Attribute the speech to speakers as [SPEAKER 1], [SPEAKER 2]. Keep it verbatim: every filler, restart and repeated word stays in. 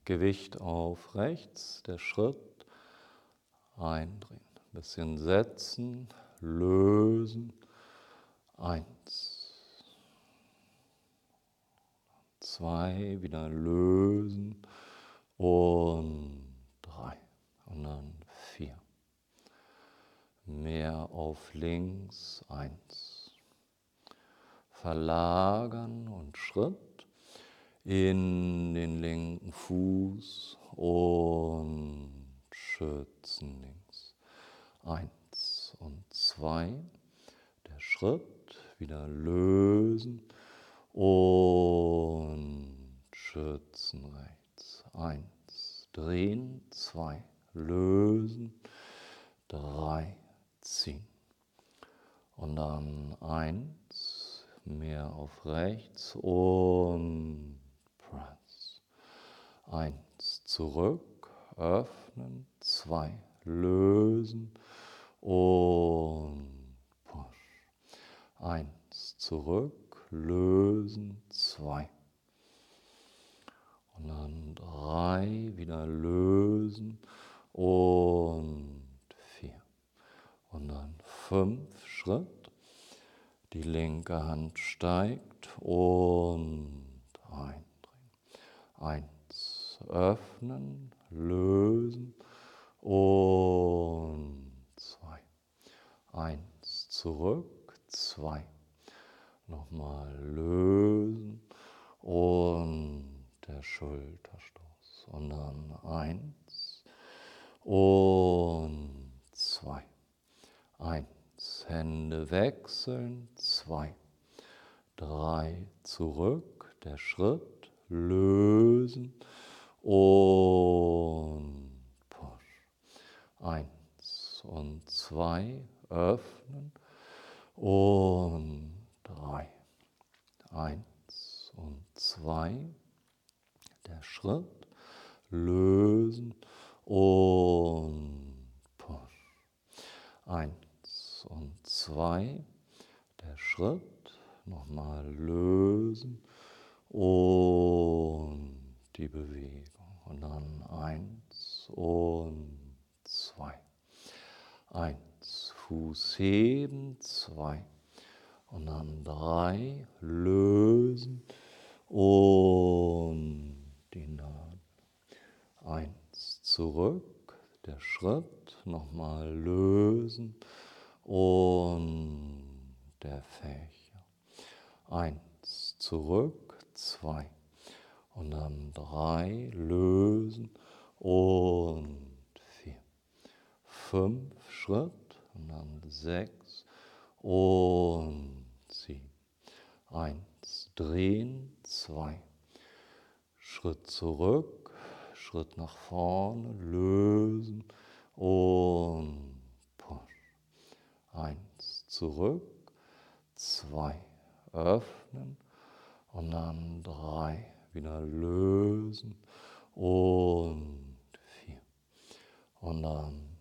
[SPEAKER 1] Gewicht auf rechts, der Schritt, eindrehen, bisschen setzen, lösen, eins, zwei, wieder lösen und drei und dann vier. Mehr auf links, eins. Verlagern und Schritt in den linken Fuß und schützen links. Eins und zwei. Der Schritt, wieder lösen und schützen rechts. Eins, drehen, zwei, lösen, drei, ziehen. Und dann eins, mehr auf rechts und press. Eins, zurück, öffnen, zwei, lösen und push. Eins, zurück, lösen, zwei. Und dann drei, wieder lösen und vier. Und dann fünf, Schritt. Die linke Hand steigt und eindrehen. Eins, öffnen, lösen und zwei. Eins, zurück, zwei. Nochmal lösen und der Schulterstoß. Und dann eins und zwei. Eins, Hände wechseln, zwei, drei, zurück, der Schritt, lösen und push. Eins und zwei, öffnen und drei. Eins und zwei, der Schritt, lösen und push. Eins und zwei, der Schritt, nochmal lösen und die Bewegung. Und dann eins und zwei. Eins, Fuß heben, zwei. Und dann drei, lösen und die Nadel. Eins, zurück, der Schritt, nochmal lösen und der Fächer. Eins, zurück, zwei. Und dann drei, lösen und vier. Fünf, Schritt und dann sechs und sieben. Eins, drehen, zwei. Schritt zurück, Schritt nach vorne, lösen und push. Eins, zurück, zwei, öffnen und dann drei, wieder lösen und vier. Und dann